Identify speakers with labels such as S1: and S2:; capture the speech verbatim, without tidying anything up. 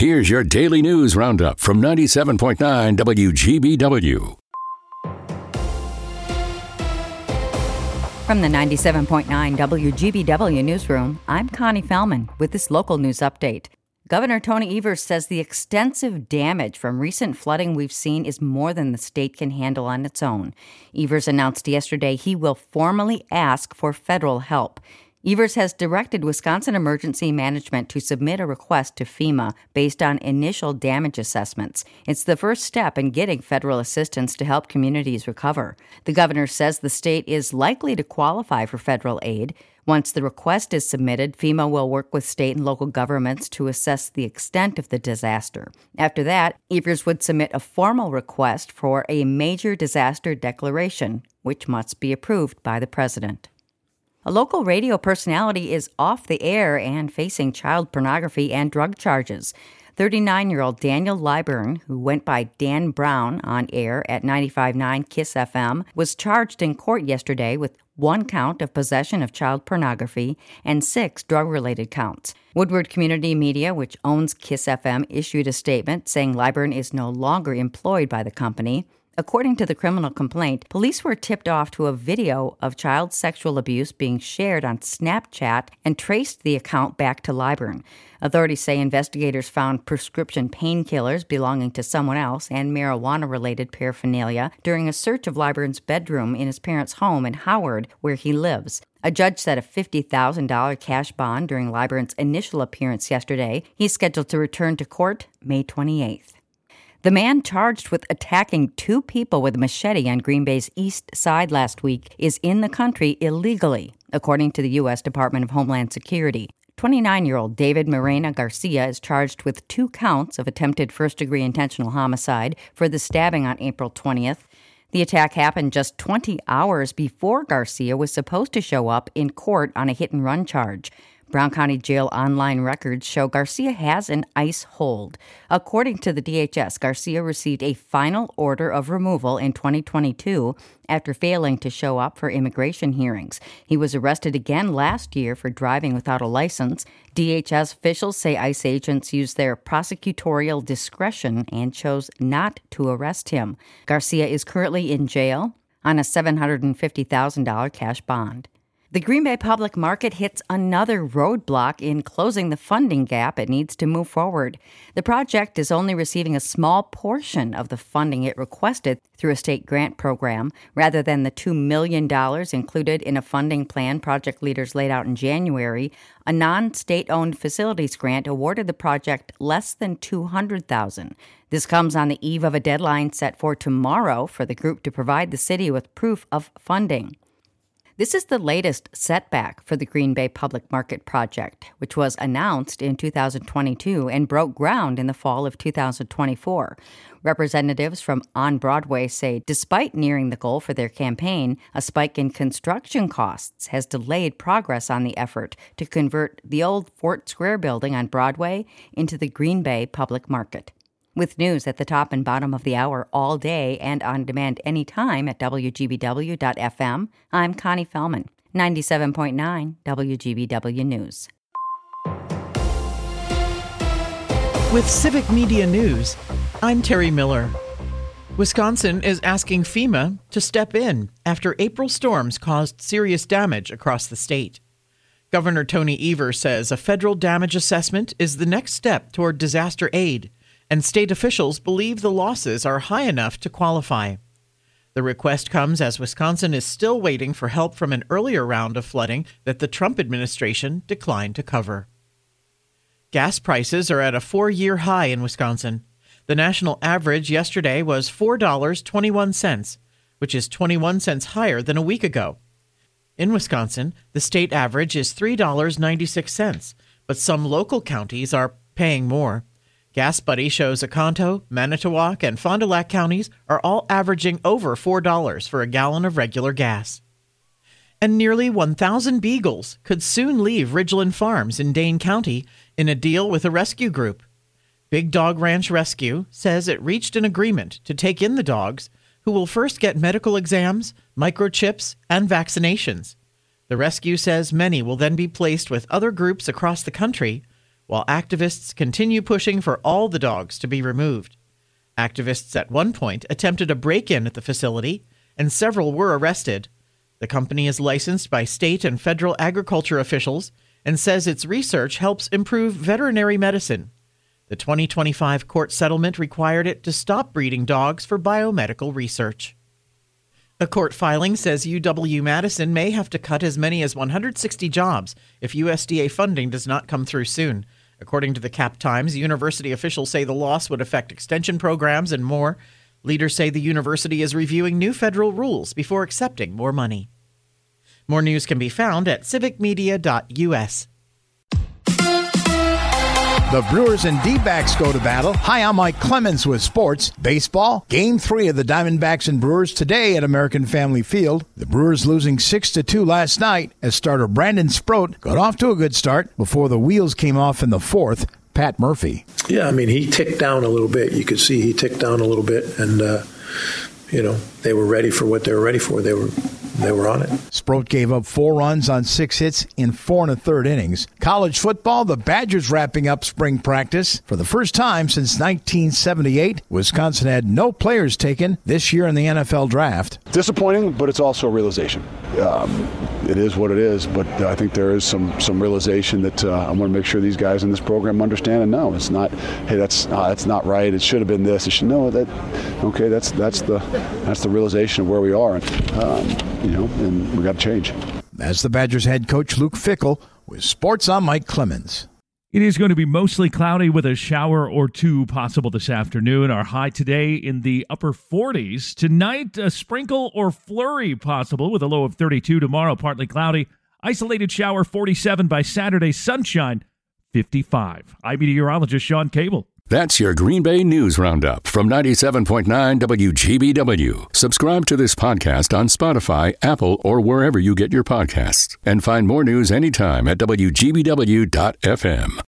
S1: Here's your daily news roundup from ninety-seven point nine W G B W.
S2: From the ninety-seven point nine W G B W newsroom, I'm Connie Fellman with this local news update. Governor Tony Evers says the extensive damage from recent flooding we've seen is more than the state can handle on its own. Evers announced yesterday he will formally ask for federal help. Evers has directed Wisconsin Emergency Management to submit a request to FEMA based on initial damage assessments. It's the first step in getting federal assistance to help communities recover. The governor says the state is likely to qualify for federal aid. Once the request is submitted, FEMA will work with state and local governments to assess the extent of the disaster. After that, Evers would submit a formal request for a major disaster declaration, which must be approved by the president. A local radio personality is off the air and facing child pornography and drug charges. thirty-nine-year-old Daniel Lyburn, who went by Dan Brown on air at ninety-five point nine KISS F M, was charged in court yesterday with one count of possession of child pornography and six drug-related counts. Woodward Community Media, which owns KISS F M, issued a statement saying Lyburn is no longer employed by the company. According to the criminal complaint, police were tipped off to a video of child sexual abuse being shared on Snapchat and traced the account back to Lyburn. Authorities say investigators found prescription painkillers belonging to someone else and marijuana-related paraphernalia during a search of Lyburn's bedroom in his parents' home in Howard, where he lives. A judge set a fifty thousand dollars cash bond during Lyburn's initial appearance yesterday. He's scheduled to return to court May twenty-eighth. The man charged with attacking two people with a machete on Green Bay's east side last week is in the country illegally, according to the U S Department of Homeland Security. twenty-nine-year-old David Morena Garcia is charged with two counts of attempted first-degree intentional homicide for the stabbing on April twentieth. The attack happened just twenty hours before Garcia was supposed to show up in court on a hit-and-run charge. Brown County Jail online records show Garcia has an ICE hold. According to the D H S, Garcia received a final order of removal in twenty twenty-two after failing to show up for immigration hearings. He was arrested again last year for driving without a license. D H S officials say ICE agents used their prosecutorial discretion and chose not to arrest him. Garcia is currently in jail on a seven hundred fifty thousand dollars cash bond. The Green Bay Public Market hits another roadblock in closing the funding gap it needs to move forward. The project is only receiving a small portion of the funding it requested through a state grant program, rather than the two million dollars included in a funding plan project leaders laid out in January. A non-state-owned facilities grant awarded the project less than two hundred thousand dollars. This comes on the eve of a deadline set for tomorrow for the group to provide the city with proof of funding. This is the latest setback for the Green Bay Public Market project, which was announced in two thousand twenty-two and broke ground in the fall of two thousand twenty-four. Representatives from On Broadway say despite nearing the goal for their campaign, a spike in construction costs has delayed progress on the effort to convert the old Fort Square building on Broadway into the Green Bay Public Market. With news at the top and bottom of the hour all day and on demand anytime at W G B W dot F M, I'm Connie Fellman, ninety-seven point nine W G B W News.
S3: With Civic Media News, I'm Terry Miller. Wisconsin is asking FEMA to step in after April storms caused serious damage across the state. Governor Tony Evers says a federal damage assessment is the next step toward disaster aid, and state officials believe the losses are high enough to qualify. The request comes as Wisconsin is still waiting for help from an earlier round of flooding that the Trump administration declined to cover. Gas prices are at a four-year high in Wisconsin. The national average yesterday was four dollars and twenty-one cents, which is twenty-one cents higher than a week ago. In Wisconsin, the state average is three dollars and ninety-six cents, but some local counties are paying more. GasBuddy shows Oconto, Manitowoc, and Fond du Lac counties are all averaging over four dollars for a gallon of regular gas. And nearly one thousand beagles could soon leave Ridgeland Farms in Dane County in a deal with a rescue group. Big Dog Ranch Rescue says it reached an agreement to take in the dogs, who will first get medical exams, microchips, and vaccinations. The rescue says many will then be placed with other groups across the country, while activists continue pushing for all the dogs to be removed. Activists at one point attempted a break-in at the facility, and several were arrested. The company is licensed by state and federal agriculture officials and says its research helps improve veterinary medicine. The twenty twenty-five court settlement required it to stop breeding dogs for biomedical research. A court filing says U W-Madison may have to cut as many as one hundred sixty jobs if U S D A funding does not come through soon. According to the Cap Times, university officials say the loss would affect extension programs and more. Leaders say the university is reviewing new federal rules before accepting more money. More news can be found at civic media dot U S.
S4: The Brewers and D-backs go to battle. Hi, I'm Mike Clemens with sports. Baseball, game three of the Diamondbacks and Brewers today at American Family Field. The Brewers losing six to two last night as starter Brandon Sproat got off to a good start before the wheels came off in the fourth. Pat Murphy.
S5: Yeah, I mean, he ticked down a little bit. You could see he ticked down a little bit, and, uh, you know, they were ready for what they were ready for. They were they were on it.
S4: Sproat gave up four runs on six hits in four and a third innings. College football, the Badgers wrapping up spring practice. For the first time since nineteen seventy-eight, Wisconsin had no players taken this year in the N F L draft.
S6: Disappointing, but it's also a realization. Um, it is what it is, but I think there is some some realization that uh, I want to make sure these guys in this program understand and know. It's not, hey, that's uh, that's not right. It should have been this. It should know that. Okay, that's that's the that's the realization of where we are. Um, you know, and we got to change.
S4: As the Badgers head coach Luke Fickell with Sports, I'm Mike Clemens.
S7: It is going to be mostly cloudy with a shower or two possible this afternoon. Our high today in the upper forties. Tonight, a sprinkle or flurry possible with a low of thirty-two. Tomorrow, partly cloudy. Isolated shower, forty-seven. By Saturday, sunshine, fifty-five. I'm meteorologist Sean Cable.
S1: That's your Green Bay News Roundup from ninety-seven point nine W G B W. Subscribe to this podcast on Spotify, Apple, or wherever you get your podcasts. And find more news anytime at W G B W dot F M.